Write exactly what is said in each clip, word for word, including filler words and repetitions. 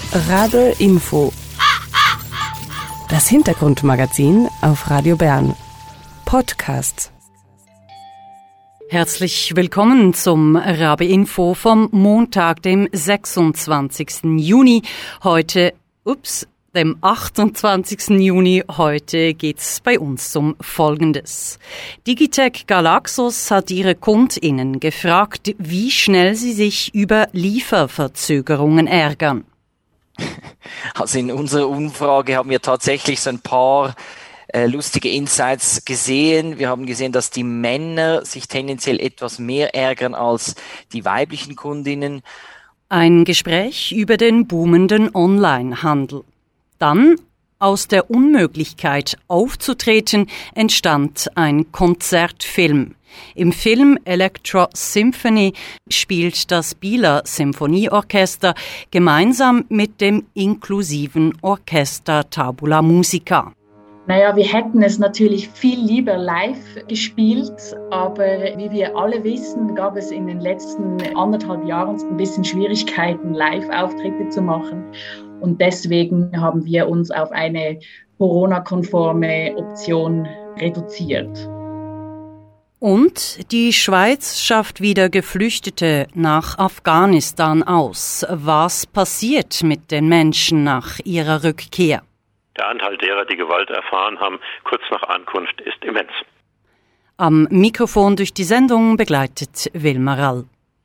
Radio Info. Das Hintergrundmagazin auf Radio Bern. Podcast. Herzlich willkommen zum Radio Info vom Montag, dem sechsundzwanzigsten Juni. Heute, ups, dem achtundzwanzigsten Juni. Heute geht's bei uns um Folgendes. Digitec Galaxus hat ihre KundInnen gefragt, wie schnell sie sich über Lieferverzögerungen ärgern. Also in unserer Umfrage haben wir tatsächlich so ein paar äh, lustige Insights gesehen. Wir haben gesehen, dass die Männer sich tendenziell etwas mehr ärgern als die weiblichen Kundinnen. Ein Gespräch über den boomenden Onlinehandel. Dann, aus der Unmöglichkeit aufzutreten, entstand ein Konzertfilm. Im Film Electro Symphony spielt das Bieler Symphonieorchester gemeinsam mit dem inklusiven Orchester Tabula Musica. Naja, wir hätten es natürlich viel lieber live gespielt, aber wie wir alle wissen, gab es in den letzten anderthalb Jahren ein bisschen Schwierigkeiten, Live-Auftritte zu machen. Und deswegen haben wir uns auf eine Corona-konforme Option reduziert. Und die Schweiz schafft wieder Geflüchtete nach Afghanistan aus. Was passiert mit den Menschen nach ihrer Rückkehr? Der Anteil derer, die Gewalt erfahren haben, kurz nach Ankunft, ist immens. Am Mikrofon durch die Sendung begleitet Wilma Rall.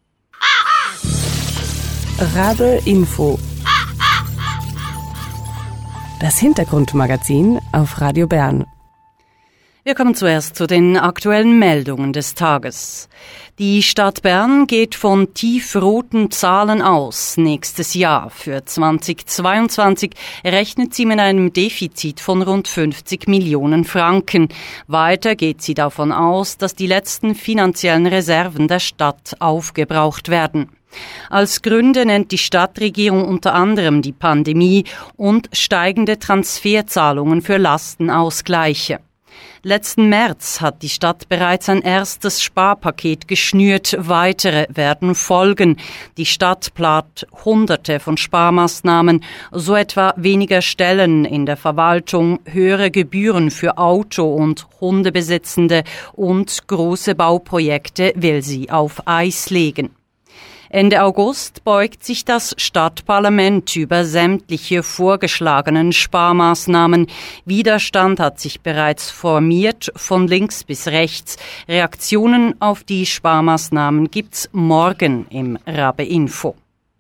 Radio Info. Das Hintergrundmagazin auf Radio Bern. Wir kommen zuerst zu den aktuellen Meldungen des Tages. Die Stadt Bern geht von tiefroten Zahlen aus nächstes Jahr. Für zweitausendzweiundzwanzig rechnet sie mit einem Defizit von rund fünfzig Millionen Franken. Weiter geht sie davon aus, dass die letzten finanziellen Reserven der Stadt aufgebraucht werden. Als Gründe nennt die Stadtregierung unter anderem die Pandemie und steigende Transferzahlungen für Lastenausgleiche. Letzten März hat die Stadt bereits ein erstes Sparpaket geschnürt. Weitere werden folgen. Die Stadt plant Hunderte von Sparmaßnahmen, so etwa weniger Stellen in der Verwaltung, höhere Gebühren für Auto- und Hundebesitzende und große Bauprojekte will sie auf Eis legen. Ende August beugt sich das Stadtparlament über sämtliche vorgeschlagenen Sparmaßnahmen. Widerstand hat sich bereits formiert, von links bis rechts. Reaktionen auf die Sparmaßnahmen gibt's morgen im Rabe Info.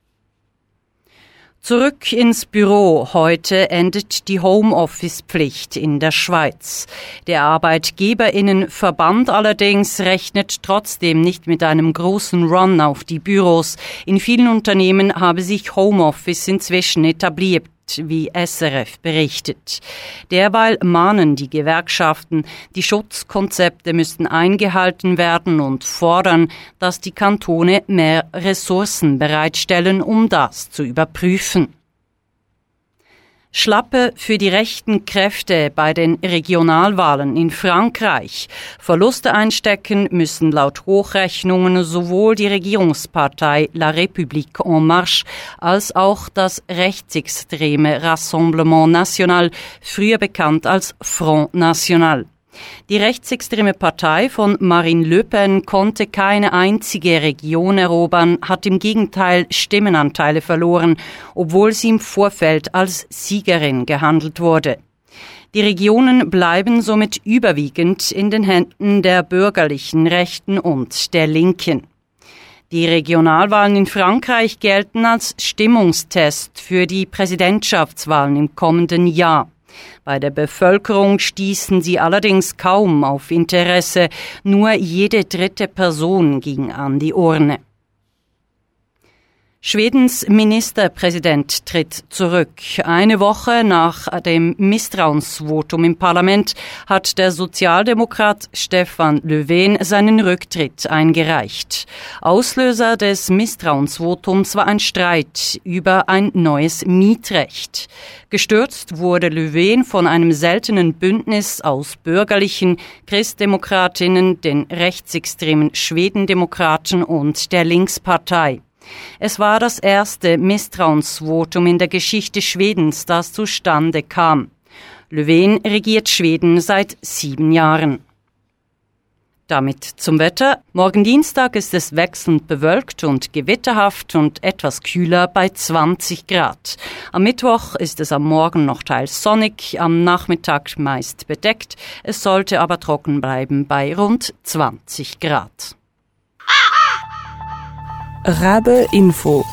Zurück ins Büro. Heute endet die Homeoffice-Pflicht in der Schweiz. Der Arbeitgeberinnenverband allerdings rechnet trotzdem nicht mit einem großen Run auf die Büros. In vielen Unternehmen habe sich Homeoffice inzwischen etabliert, wie S R F berichtet. Derweil mahnen die Gewerkschaften, die Schutzkonzepte müssten eingehalten werden und fordern, dass die Kantone mehr Ressourcen bereitstellen, um das zu überprüfen. Schlappe für die rechten Kräfte bei den Regionalwahlen in Frankreich. Verluste einstecken müssen laut Hochrechnungen sowohl die Regierungspartei La République en Marche als auch das rechtsextreme Rassemblement National, früher bekannt als Front National. Die rechtsextreme Partei von Marine Le Pen konnte keine einzige Region erobern, hat im Gegenteil Stimmenanteile verloren, obwohl sie im Vorfeld als Siegerin gehandelt wurde. Die Regionen bleiben somit überwiegend in den Händen der bürgerlichen Rechten und der Linken. Die Regionalwahlen in Frankreich gelten als Stimmungstest für die Präsidentschaftswahlen im kommenden Jahr. Bei der Bevölkerung stießen sie allerdings kaum auf Interesse, nur jede dritte Person ging an die Urne. Schwedens Ministerpräsident tritt zurück. Eine Woche nach dem Misstrauensvotum im Parlament hat der Sozialdemokrat Stefan Löfven seinen Rücktritt eingereicht. Auslöser des Misstrauensvotums war ein Streit über ein neues Mietrecht. Gestürzt wurde Löfven von einem seltenen Bündnis aus bürgerlichen Christdemokratinnen, den rechtsextremen Schwedendemokraten und der Linkspartei. Es war das erste Misstrauensvotum in der Geschichte Schwedens, das zustande kam. Löfven regiert Schweden seit sieben Jahren. Damit zum Wetter. Morgen Dienstag ist es wechselnd bewölkt und gewitterhaft und etwas kühler bei zwanzig Grad. Am Mittwoch ist es am Morgen noch teils sonnig, am Nachmittag meist bedeckt. Es sollte aber trocken bleiben bei rund zwanzig Grad. Rabe Info.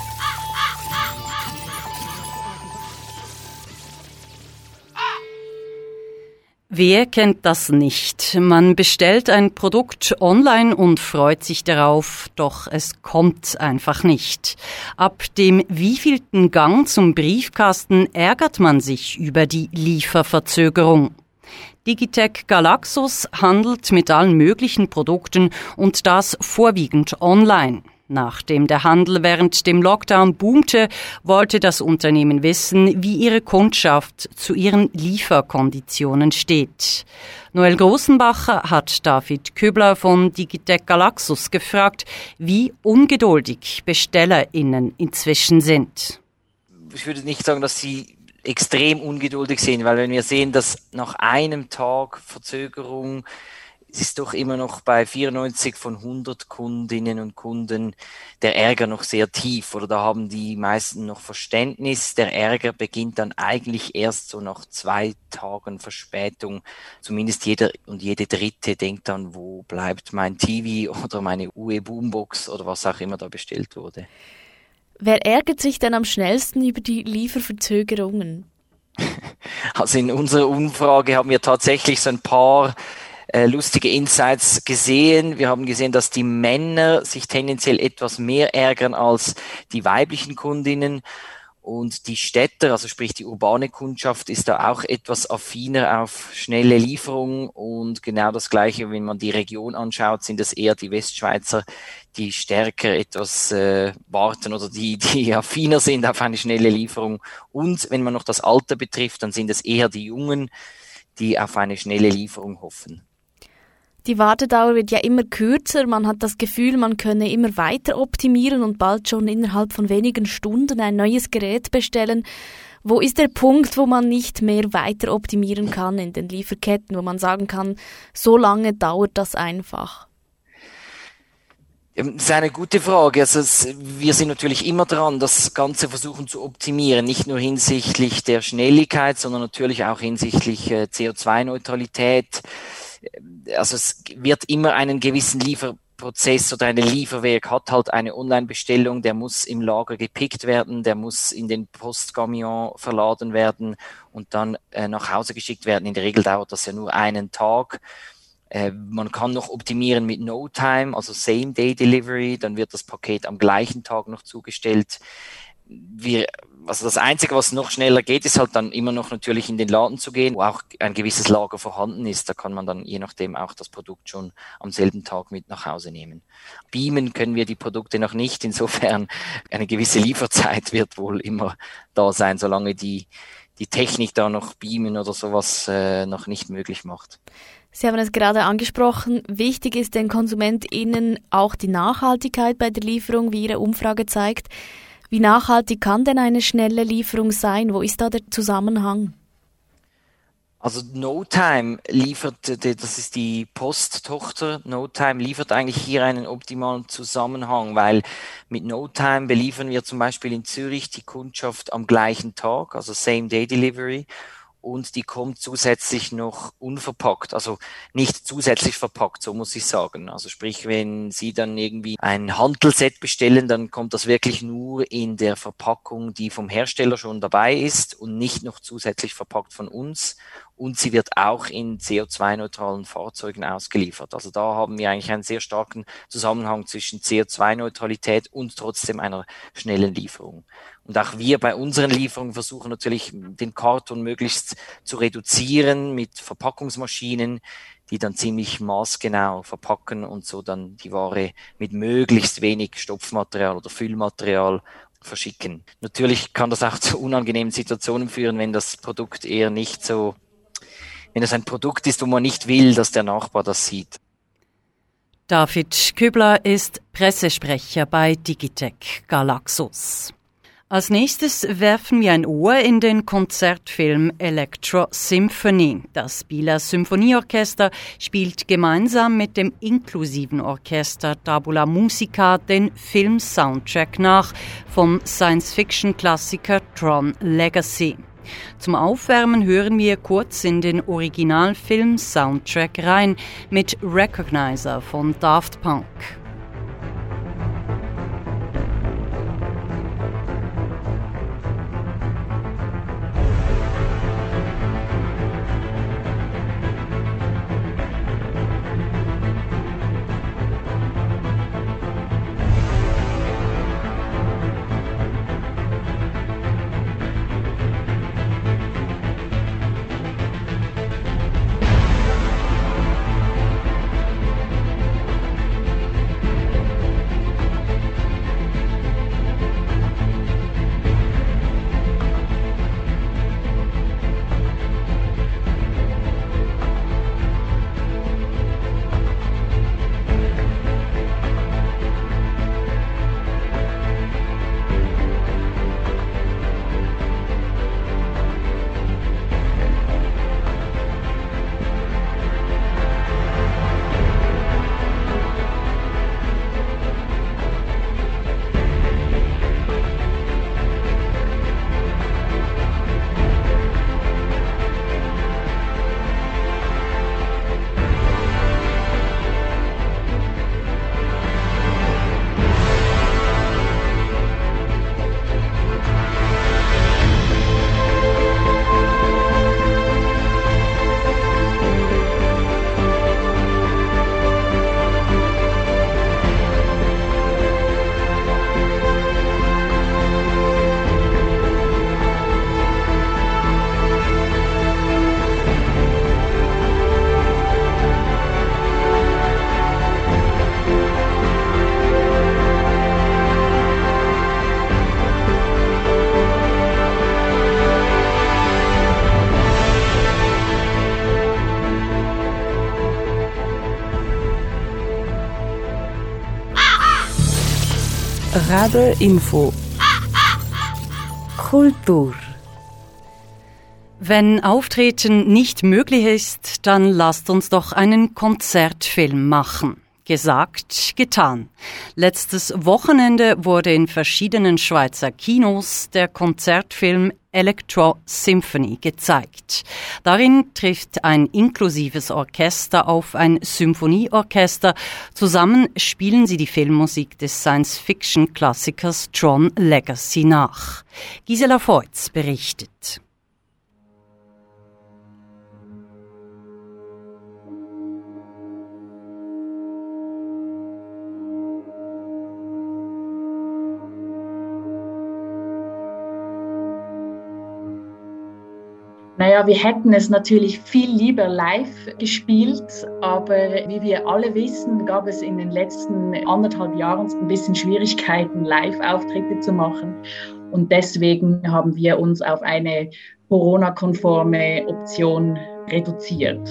Wer kennt das nicht? Man bestellt ein Produkt online und freut sich darauf, doch es kommt einfach nicht. Ab dem wievielten Gang zum Briefkasten ärgert man sich über die Lieferverzögerung. Digitec Galaxus handelt mit allen möglichen Produkten und das vorwiegend online. Nachdem der Handel während dem Lockdown boomte, wollte das Unternehmen wissen, wie ihre Kundschaft zu ihren Lieferkonditionen steht. Noel Großenbacher hat David Köbler von Digitec Galaxus gefragt, wie ungeduldig BestellerInnen inzwischen sind. Ich würde nicht sagen, dass sie extrem ungeduldig sind, weil wenn wir sehen, dass nach einem Tag Verzögerung es ist doch immer noch bei vierundneunzig von hundert Kundinnen und Kunden der Ärger noch sehr tief, oder da haben die meisten noch Verständnis. Der Ärger beginnt dann eigentlich erst so nach zwei Tagen Verspätung. Zumindest jeder und jede Dritte denkt dann, wo bleibt mein T V oder meine U E-Boombox oder was auch immer da bestellt wurde. Wer ärgert sich denn am schnellsten über die Lieferverzögerungen? Also in unserer Umfrage haben wir tatsächlich so ein paar Äh, lustige Insights gesehen. Wir haben gesehen, dass die Männer sich tendenziell etwas mehr ärgern als die weiblichen Kundinnen und die Städter, also sprich die urbane Kundschaft, ist da auch etwas affiner auf schnelle Lieferung und genau das Gleiche, wenn man die Region anschaut, sind es eher die Westschweizer, die stärker etwas äh, warten oder die, die affiner sind auf eine schnelle Lieferung und wenn man noch das Alter betrifft, dann sind es eher die Jungen, die auf eine schnelle Lieferung hoffen. Die Wartedauer wird ja immer kürzer, man hat das Gefühl, man könne immer weiter optimieren und bald schon innerhalb von wenigen Stunden ein neues Gerät bestellen. Wo ist der Punkt, wo man nicht mehr weiter optimieren kann in den Lieferketten, wo man sagen kann, so lange dauert das einfach? Das ist eine gute Frage. Also es, wir sind natürlich immer dran, das Ganze versuchen zu optimieren, nicht nur hinsichtlich der Schnelligkeit, sondern natürlich auch hinsichtlich äh, C O zwei Neutralität. Also es wird immer einen gewissen Lieferprozess oder ein Lieferwerk hat halt eine Online-Bestellung, der muss im Lager gepickt werden, der muss in den Postkamion verladen werden und dann äh, nach Hause geschickt werden. In der Regel dauert das ja nur einen Tag. Äh, man kann noch optimieren mit No-Time, also Same-Day-Delivery, dann wird das Paket am gleichen Tag noch zugestellt. Wir, also das Einzige, was noch schneller geht, ist halt dann immer noch natürlich in den Laden zu gehen, wo auch ein gewisses Lager vorhanden ist. Da kann man dann je nachdem auch das Produkt schon am selben Tag mit nach Hause nehmen. Beamen können wir die Produkte noch nicht. Insofern eine gewisse Lieferzeit wird wohl immer da sein, solange die, die Technik da noch Beamen oder sowas äh, noch nicht möglich macht. Sie haben es gerade angesprochen, wichtig ist den KonsumentInnen auch die Nachhaltigkeit bei der Lieferung, wie Ihre Umfrage zeigt. Wie nachhaltig kann denn eine schnelle Lieferung sein? Wo ist da der Zusammenhang? Also No-Time liefert, das ist die Post-Tochter, No-Time liefert eigentlich hier einen optimalen Zusammenhang, weil mit No-Time beliefern wir zum Beispiel in Zürich die Kundschaft am gleichen Tag, also Same-Day-Delivery. Und die kommt zusätzlich noch unverpackt, also nicht zusätzlich verpackt, so muss ich sagen. Also sprich, wenn Sie dann irgendwie ein Hantelset bestellen, dann kommt das wirklich nur in der Verpackung, die vom Hersteller schon dabei ist und nicht noch zusätzlich verpackt von uns. Und sie wird auch in C O zwei neutralen Fahrzeugen ausgeliefert. Also da haben wir eigentlich einen sehr starken Zusammenhang zwischen C O zwei Neutralität und trotzdem einer schnellen Lieferung. Und auch wir bei unseren Lieferungen versuchen natürlich, den Karton möglichst zu reduzieren mit Verpackungsmaschinen, die dann ziemlich maßgenau verpacken und so dann die Ware mit möglichst wenig Stopfmaterial oder Füllmaterial verschicken. Natürlich kann das auch zu unangenehmen Situationen führen, wenn das Produkt eher nicht so, wenn es ein Produkt ist, wo man nicht will, dass der Nachbar das sieht. David Kübler ist Pressesprecher bei Digitec Galaxus. Als nächstes werfen wir ein Ohr in den Konzertfilm Electro Symphony. Das Bieler Symphonieorchester spielt gemeinsam mit dem inklusiven Orchester Tabula Musica den Film-Soundtrack nach vom Science-Fiction-Klassiker Tron Legacy. Zum Aufwärmen hören wir kurz in den Originalfilm-Soundtrack rein mit Recognizer von Daft Punk. Radio Info. Kultur. Wenn Auftreten nicht möglich ist, dann lasst uns doch einen Konzertfilm machen. Gesagt, getan. Letztes Wochenende wurde in verschiedenen Schweizer Kinos der Konzertfilm Electro Symphony gezeigt. Darin trifft ein inklusives Orchester auf ein Symphonieorchester. Zusammen spielen sie die Filmmusik des Science-Fiction-Klassikers Tron Legacy nach. Gisela Feutz berichtet. Naja, wir hätten es natürlich viel lieber live gespielt, aber wie wir alle wissen, gab es in den letzten anderthalb Jahren ein bisschen Schwierigkeiten, Live-Auftritte zu machen. Und deswegen haben wir uns auf eine Corona-konforme Option reduziert.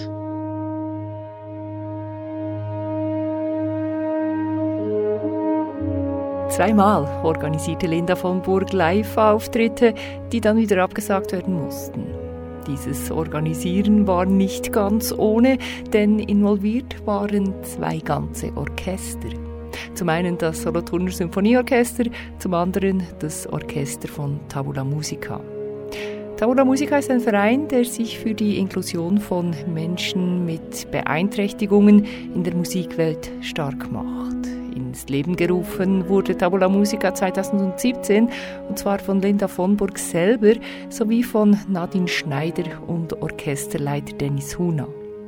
Zweimal organisierte Linda von Burg Live-Auftritte, die dann wieder abgesagt werden mussten. Dieses Organisieren war nicht ganz ohne, denn involviert waren zwei ganze Orchester. Zum einen das Solothurner Symphonieorchester, zum anderen das Orchester von Tabula Musica. Tabula Musica ist ein Verein, der sich für die Inklusion von Menschen mit Beeinträchtigungen in der Musikwelt stark macht. Ins Leben gerufen wurde Tabula Musica zweitausendsiebzehn, und zwar von Linda von Burg selber sowie von Nadine Schneider und Orchesterleiter Dennis Huna.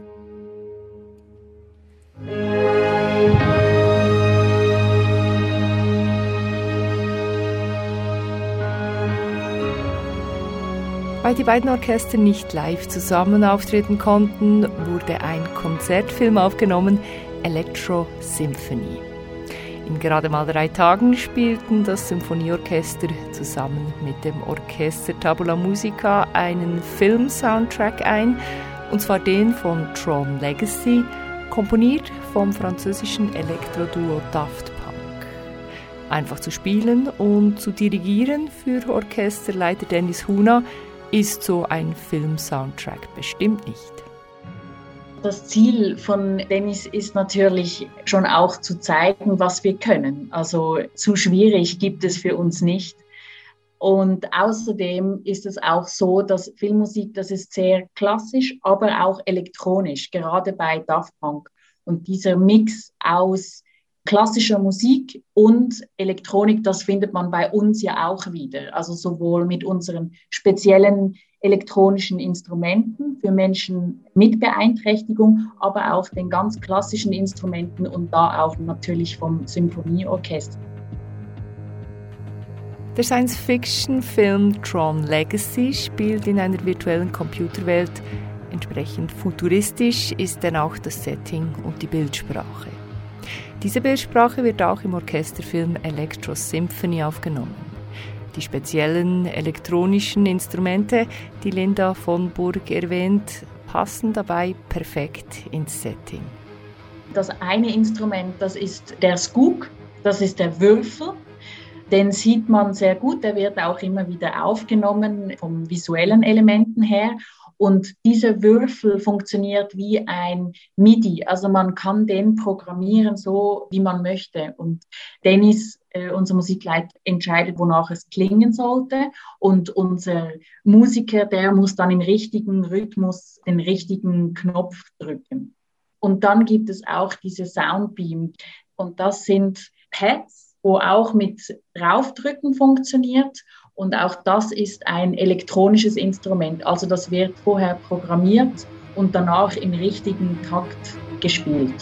Weil die beiden Orchester nicht live zusammen auftreten konnten, wurde ein Konzertfilm aufgenommen, Electro Symphony. In gerade mal drei Tagen spielten das Symphonieorchester zusammen mit dem Orchester Tabula Musica einen Film-Soundtrack ein, und zwar den von Tron Legacy, komponiert vom französischen Elektroduo Daft Punk. Einfach zu spielen und zu dirigieren für Orchesterleiter Dennis Huna ist so ein Film-Soundtrack bestimmt nicht. Das Ziel von Dennis ist natürlich schon auch zu zeigen, was wir können. Also zu schwierig gibt es für uns nicht. Und außerdem ist es auch so, dass Filmmusik, das ist sehr klassisch, aber auch elektronisch, gerade bei Daft Punk. Und dieser Mix aus klassischer Musik und Elektronik, das findet man bei uns ja auch wieder. Also sowohl mit unseren speziellen elektronischen Instrumenten für Menschen mit Beeinträchtigung, aber auch den ganz klassischen Instrumenten und da auch natürlich vom Symphonieorchester. Der Science-Fiction-Film Tron Legacy spielt in einer virtuellen Computerwelt. Entsprechend futuristisch ist dann auch das Setting und die Bildsprache. Diese Bildsprache wird auch im Orchesterfilm Electro Symphony aufgenommen. Die speziellen elektronischen Instrumente, die Linda von Burg erwähnt, passen dabei perfekt ins Setting. Das eine Instrument, das ist der Skook, das ist der Würfel. Den sieht man sehr gut, der wird auch immer wieder aufgenommen vom visuellen Elementen her. Und dieser Würfel funktioniert wie ein MIDI, also man kann den programmieren so, wie man möchte. Und Dennis, äh, unser Musikleiter, entscheidet, wonach es klingen sollte. Und unser Musiker, der muss dann im richtigen Rhythmus den richtigen Knopf drücken. Und dann gibt es auch diese Soundbeam. Und das sind Pads, wo auch mit Draufdrücken funktioniert. Und auch das ist ein elektronisches Instrument. Also das wird vorher programmiert und danach im richtigen Takt gespielt.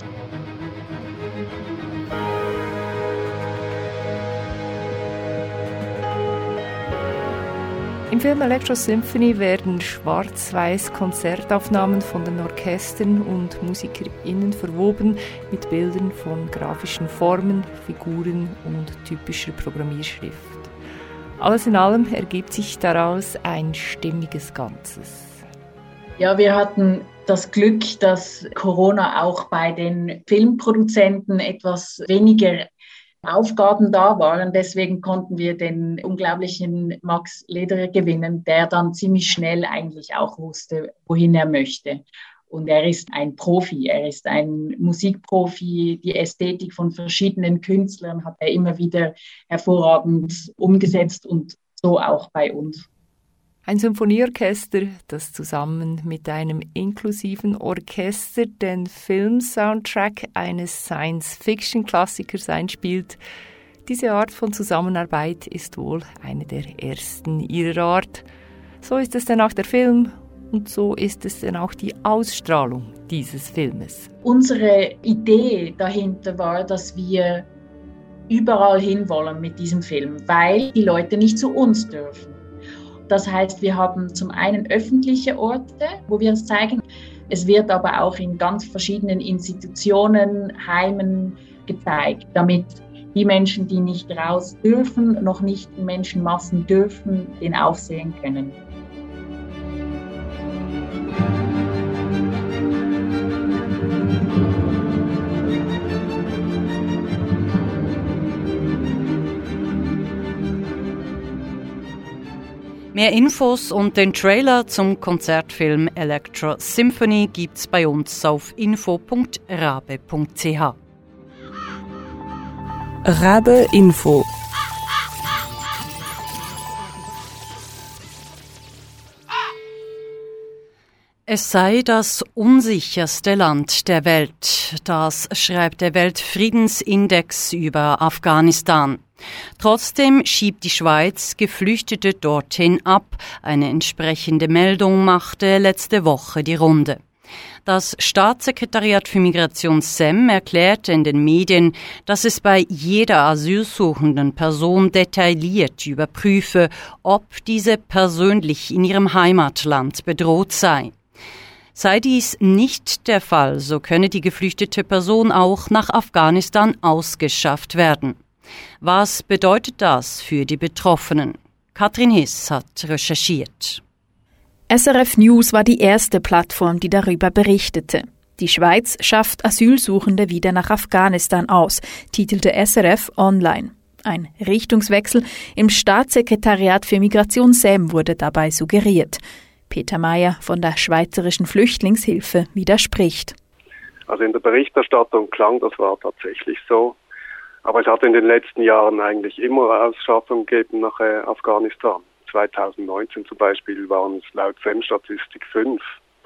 Im Film Electro Symphony werden schwarz-weiß Konzertaufnahmen von den Orchestern und MusikerInnen verwoben mit Bildern von grafischen Formen, Figuren und typischer Programmierschrift. Alles in allem ergibt sich daraus ein stimmiges Ganzes. Ja, wir hatten das Glück, dass Corona auch bei den Filmproduzenten etwas weniger Aufgaben da waren. Deswegen konnten wir den unglaublichen Max Lederer gewinnen, der dann ziemlich schnell eigentlich auch wusste, wohin er möchte. Und er ist ein Profi, er ist ein Musikprofi. Die Ästhetik von verschiedenen Künstlern hat er immer wieder hervorragend umgesetzt und so auch bei uns. Ein Symphonieorchester, das zusammen mit einem inklusiven Orchester den Film-Soundtrack eines Science-Fiction-Klassikers einspielt. Diese Art von Zusammenarbeit ist wohl eine der ersten ihrer Art. So ist es dann auch der Film und so ist es dann auch die Ausstrahlung dieses Filmes. Unsere Idee dahinter war, dass wir überall hinwollen mit diesem Film, weil die Leute nicht zu uns dürfen. Das heißt, wir haben zum einen öffentliche Orte, wo wir es zeigen. Es wird aber auch in ganz verschiedenen Institutionen, Heimen gezeigt, damit die Menschen, die nicht raus dürfen, noch nicht in Menschenmassen dürfen, den auch sehen können. Mehr Infos und den Trailer zum Konzertfilm Electro Symphony gibt's bei uns auf info punkt rabe punkt c h. Rabe Info. Es sei das unsicherste Land der Welt. Das schreibt der Weltfriedensindex über Afghanistan. Trotzdem schiebt die Schweiz Geflüchtete dorthin ab. Eine entsprechende Meldung machte letzte Woche die Runde. Das Staatssekretariat für Migration S E M erklärte in den Medien, dass es bei jeder asylsuchenden Person detailliert überprüfe, ob diese persönlich in ihrem Heimatland bedroht sei. Sei dies nicht der Fall, so könne die geflüchtete Person auch nach Afghanistan ausgeschafft werden. Was bedeutet das für die Betroffenen? Katrin Hiss hat recherchiert. S R F News war die erste Plattform, die darüber berichtete. Die Schweiz schafft Asylsuchende wieder nach Afghanistan aus, titelte S R F online. Ein Richtungswechsel im Staatssekretariat für Migration S E M wurde dabei suggeriert. Peter Mayer von der Schweizerischen Flüchtlingshilfe widerspricht. Also in der Berichterstattung klang das war tatsächlich so. Aber es hat in den letzten Jahren eigentlich immer Ausschaffungen gegeben nach äh, Afghanistan. zweitausendneunzehn zum Beispiel waren es laut S E M-Statistik fünf.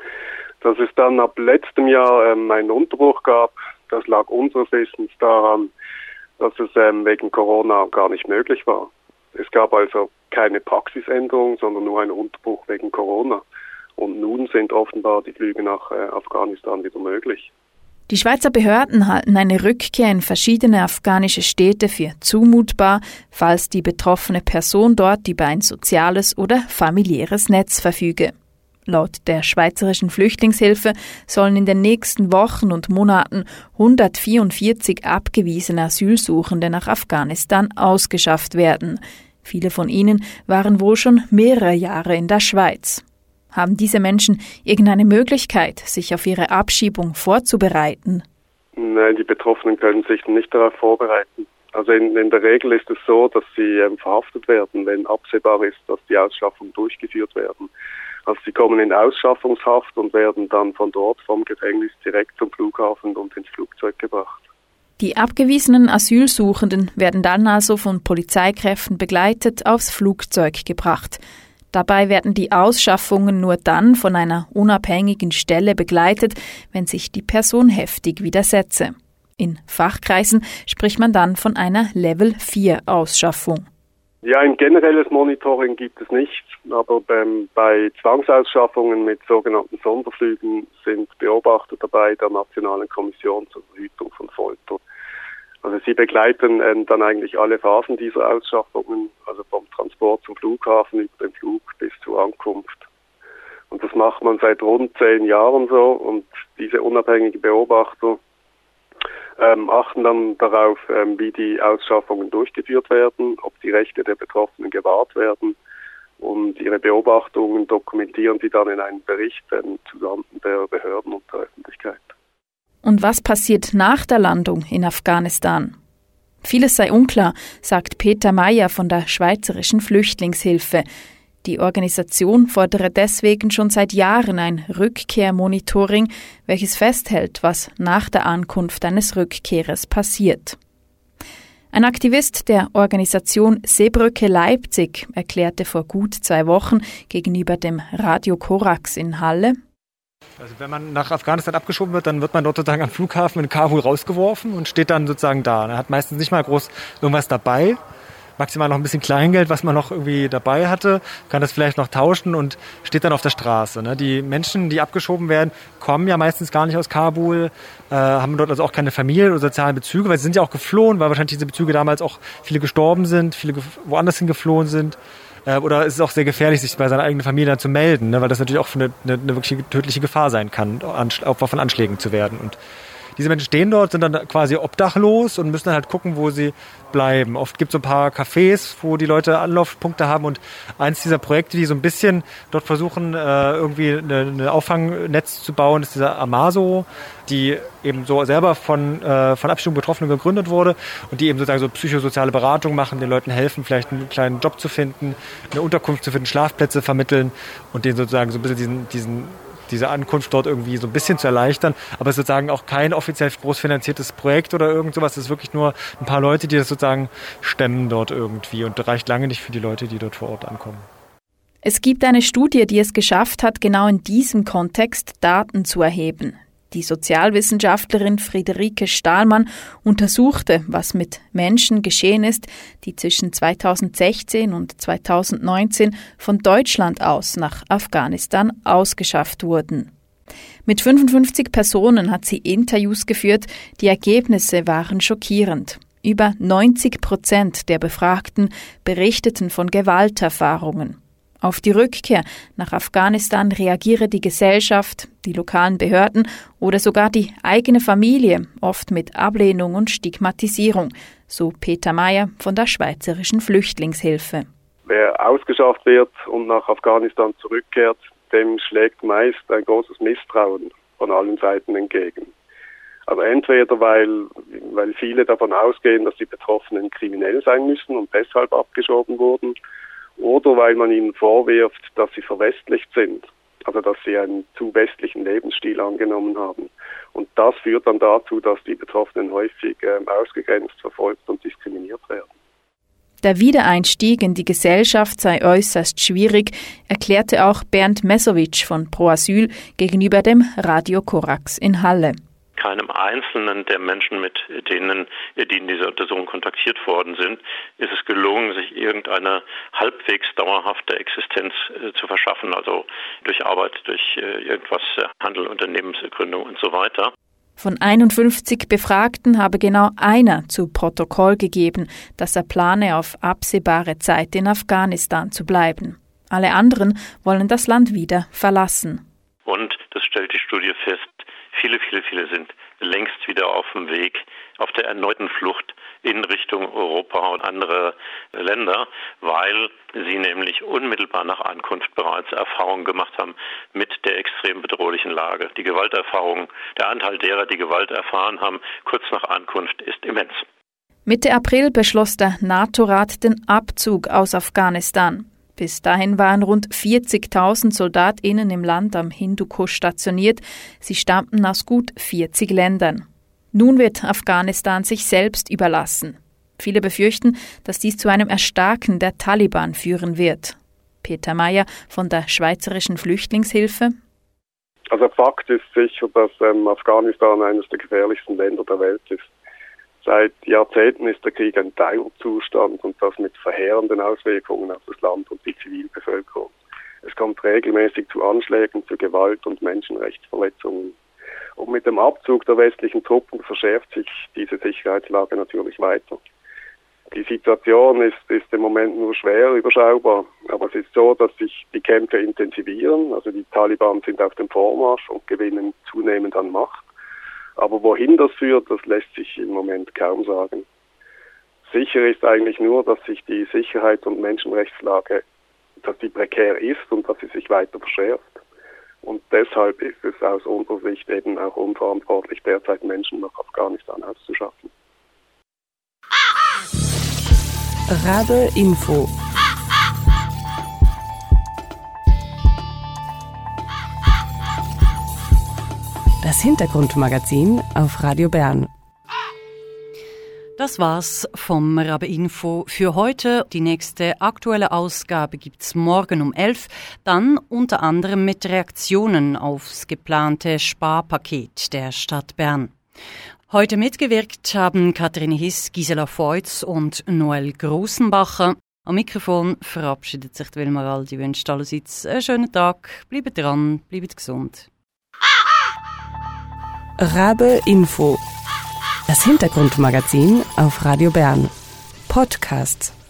Dass es dann ab letztem Jahr ähm, einen Unterbruch gab, das lag unseres Wissens daran, dass es ähm, wegen Corona gar nicht möglich war. Es gab also keine Praxisänderung, sondern nur einen Unterbruch wegen Corona. Und nun sind offenbar die Flüge nach äh, Afghanistan wieder möglich. Die Schweizer Behörden halten eine Rückkehr in verschiedene afghanische Städte für zumutbar, falls die betroffene Person dort über ein soziales oder familiäres Netz verfüge. Laut der Schweizerischen Flüchtlingshilfe sollen in den nächsten Wochen und Monaten hundertvierundvierzig abgewiesene Asylsuchende nach Afghanistan ausgeschafft werden. Viele von ihnen waren wohl schon mehrere Jahre in der Schweiz. Haben diese Menschen irgendeine Möglichkeit, sich auf ihre Abschiebung vorzubereiten? Nein, die Betroffenen können sich nicht darauf vorbereiten. Also in, in der Regel ist es so, dass sie ähm, verhaftet werden, wenn absehbar ist, dass die Ausschaffungen durchgeführt werden. Also sie kommen in Ausschaffungshaft und werden dann von dort vom Gefängnis direkt zum Flughafen und ins Flugzeug gebracht. Die abgewiesenen Asylsuchenden werden dann also von Polizeikräften begleitet aufs Flugzeug gebracht. Dabei werden die Ausschaffungen nur dann von einer unabhängigen Stelle begleitet, wenn sich die Person heftig widersetze. In Fachkreisen spricht man dann von einer Level vier Ausschaffung. Ja, ein generelles Monitoring gibt es nicht, aber beim, bei Zwangsausschaffungen mit sogenannten Sonderflügen sind Beobachter dabei der Nationalen Kommission zur Verhütung von Folter. Also sie begleiten äh, dann eigentlich alle Phasen dieser Ausschaffungen, also vom Transport zum Flughafen über den Flug bis zur Ankunft. Und das macht man seit rund zehn Jahren so und diese unabhängigen Beobachter Ähm, achten dann darauf, ähm, wie die Ausschaffungen durchgeführt werden, ob die Rechte der Betroffenen gewahrt werden und ihre Beobachtungen dokumentieren sie dann in einem Bericht ähm, zugunsten der Behörden und der Öffentlichkeit. Und was passiert nach der Landung in Afghanistan? Vieles sei unklar, sagt Peter Mayer von der Schweizerischen Flüchtlingshilfe. Die Organisation fordere deswegen schon seit Jahren ein Rückkehrmonitoring, welches festhält, was nach der Ankunft eines Rückkehrers passiert. Ein Aktivist der Organisation Seebrücke Leipzig erklärte vor gut zwei Wochen gegenüber dem Radio Korax in Halle: Also wenn man nach Afghanistan abgeschoben wird, dann wird man dort sozusagen am Flughafen in Kabul rausgeworfen und steht dann sozusagen da. Er hat meistens nicht mal groß irgendwas dabei. Maximal noch ein bisschen Kleingeld, was man noch irgendwie dabei hatte, kann das vielleicht noch tauschen und steht dann auf der Straße. Ne? Die Menschen, die abgeschoben werden, kommen ja meistens gar nicht aus Kabul, äh, haben dort also auch keine Familie oder soziale Bezüge, weil sie sind ja auch geflohen, weil wahrscheinlich diese Bezüge damals auch viele gestorben sind, viele woanders hin geflohen sind. Äh, oder es ist auch sehr gefährlich, sich bei seiner eigenen Familie dann zu melden, ne? Weil das natürlich auch eine, eine, eine wirklich tödliche Gefahr sein kann, Opfer von Anschlägen zu werden. Und diese Menschen stehen dort, sind dann quasi obdachlos und müssen dann halt gucken, wo sie bleiben. Oft gibt es so ein paar Cafés, wo die Leute Anlaufpunkte haben und eins dieser Projekte, die so ein bisschen dort versuchen, irgendwie ein Auffangnetz zu bauen, ist dieser Amaso, die eben so selber von, von Abschiebung Betroffenen gegründet wurde und die eben sozusagen so psychosoziale Beratung machen, den Leuten helfen, vielleicht einen kleinen Job zu finden, eine Unterkunft zu finden, Schlafplätze vermitteln und denen sozusagen so ein bisschen diesen, diesen diese Ankunft dort irgendwie so ein bisschen zu erleichtern. Aber es ist sozusagen auch kein offiziell groß finanziertes Projekt oder irgend sowas. Es ist wirklich nur ein paar Leute, die das sozusagen stemmen dort irgendwie. Und reicht lange nicht für die Leute, die dort vor Ort ankommen. Es gibt eine Studie, die es geschafft hat, genau in diesem Kontext Daten zu erheben. Die Sozialwissenschaftlerin Friederike Stahlmann untersuchte, was mit Menschen geschehen ist, die zwischen zweitausendsechzehn und zweitausendneunzehn von Deutschland aus nach Afghanistan ausgeschafft wurden. Mit fünfundfünfzig Personen hat sie Interviews geführt, die Ergebnisse waren schockierend. Über neunzig Prozent der Befragten berichteten von Gewalterfahrungen. Auf die Rückkehr nach Afghanistan reagiere die Gesellschaft, die lokalen Behörden oder sogar die eigene Familie, oft mit Ablehnung und Stigmatisierung, so Peter Mayer von der Schweizerischen Flüchtlingshilfe. Wer ausgeschafft wird und nach Afghanistan zurückkehrt, dem schlägt meist ein großes Misstrauen von allen Seiten entgegen. Also entweder weil, weil viele davon ausgehen, dass die Betroffenen kriminell sein müssen und deshalb abgeschoben wurden, oder weil man ihnen vorwirft, dass sie verwestlicht sind, also dass sie einen zu westlichen Lebensstil angenommen haben. Und das führt dann dazu, dass die Betroffenen häufig äh, ausgegrenzt, verfolgt und diskriminiert werden. Der Wiedereinstieg in die Gesellschaft sei äußerst schwierig, erklärte auch Bernd Mesowitsch von Pro Asyl gegenüber dem Radio Korax in Halle. Keinem Einzelnen der Menschen, mit denen, die in dieser Untersuchung kontaktiert worden sind, ist es gelungen, sich irgendeine halbwegs dauerhafte Existenz äh, zu verschaffen, also durch Arbeit, durch äh, irgendwas, äh, Handel, Unternehmensgründung und so weiter. Von einundfünfzig Befragten habe genau einer zu Protokoll gegeben, dass er plane, auf absehbare Zeit in Afghanistan zu bleiben. Alle anderen wollen das Land wieder verlassen. Und, das stellt die Studie fest, viele, viele, viele sind längst wieder auf dem Weg, auf der erneuten Flucht in Richtung Europa und andere Länder, weil sie nämlich unmittelbar nach Ankunft bereits Erfahrungen gemacht haben mit der extrem bedrohlichen Lage. Die Gewalterfahrung, der Anteil derer, die Gewalt erfahren haben, kurz nach Ankunft, ist immens. Mitte April beschloss der NATO-Rat den Abzug aus Afghanistan. Bis dahin waren rund vierzigtausend SoldatInnen im Land am Hindukusch stationiert. Sie stammten aus gut vierzig Ländern. Nun wird Afghanistan sich selbst überlassen. Viele befürchten, dass dies zu einem Erstarken der Taliban führen wird. Peter Mayer von der Schweizerischen Flüchtlingshilfe. Also Fakt ist sicher, dass ähm, Afghanistan eines der gefährlichsten Länder der Welt ist. Seit Jahrzehnten ist der Krieg ein Dauerzustand und das mit verheerenden Auswirkungen auf das Land und die Zivilbevölkerung. Es kommt regelmäßig zu Anschlägen, zu Gewalt und Menschenrechtsverletzungen. Und mit dem Abzug der westlichen Truppen verschärft sich diese Sicherheitslage natürlich weiter. Die Situation ist, ist im Moment nur schwer überschaubar, aber es ist so, dass sich die Kämpfe intensivieren. Also die Taliban sind auf dem Vormarsch und gewinnen zunehmend an Macht. Aber wohin das führt, das lässt sich im Moment kaum sagen. Sicher ist eigentlich nur, dass sich die Sicherheit- und Menschenrechtslage, dass die prekär ist und dass sie sich weiter verschärft. Und deshalb ist es aus unserer Sicht eben auch unverantwortlich, derzeit Menschen nach Afghanistan auszuschaffen. Rabe Info. Das Hintergrundmagazin auf Radio Bern. Das war's vom Rabe Info für heute. Die nächste aktuelle Ausgabe gibt's morgen um elf. Dann unter anderem mit Reaktionen aufs geplante Sparpaket der Stadt Bern. Heute mitgewirkt haben Katharine Hiss, Gisela Feutz und Noel Grossenbacher. Am Mikrofon verabschiedet sich Wilmar Aldi, wünscht allerseits einen schönen Tag. Bleibt dran, bleibt gesund. Rabe Info. Das Hintergrundmagazin auf Radio Bern. Podcast.